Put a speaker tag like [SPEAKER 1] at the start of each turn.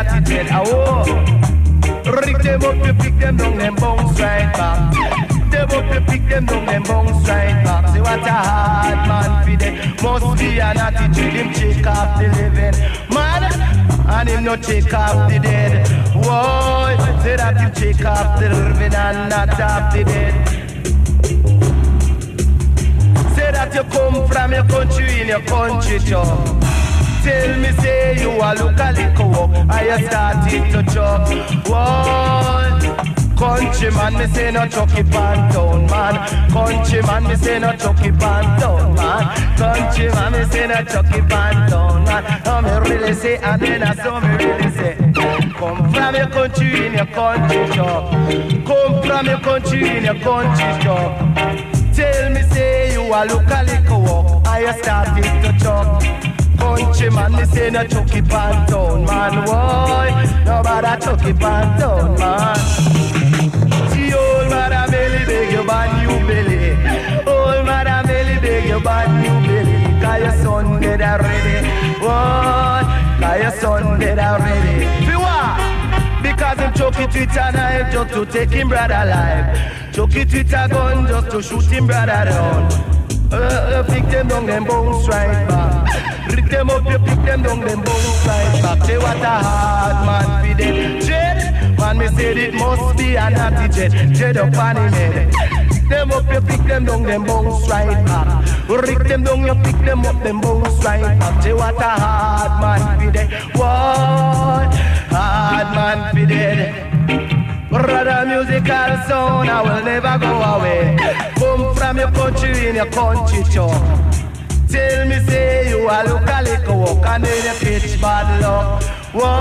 [SPEAKER 1] natty dead. Oh, rig them up, you pick them down, them bounce right back. Them up, you pick them down, them bounce right back. See what a hard man for them. Must be a natty dread, him take off the living man, and him no take off the dead. Whoa, say that you take off the living and not off the dead. Say that you come from your country in your country job. Tell me say you a look a little walk, and you started to chop. What? Countryman, me say no chucky pan down, man. Countryman, me say no chucky pan down, man. Countryman, me say no chucky pan down, man. How me really say, and then I saw me really say. Come from your country in your country job. Come from your country in your country job. Tell me say you a look a little walk, and you started to chop. Countryman, me say no chucky pan down, man. Why? Nobody chucky pan down, man. See old mother belly, beg your band new belly. Old mother belly, beg your band new belly. Cause your son dead already. What? Cause your son dead already. For what? Because him chuck it with a knife just to take him brother alive. Chuck it with a gun just to shoot him brother down. Pick them down, them bounce right back. Pick them up, you pick them down, them bounce right back. Say what a hard man for them. Dread, man, me said it must be a natty jet. Dread up on him head. Them up, you pick them down, them bounce right back. Rick them down, you pick them up, them bounce right back. Say what a hard man for them. What? Hard man for them. Brother, musical sound, I will never go away. Come from your country in your country talk. Tell me say you a look a little walk, and then you pitch bad luck.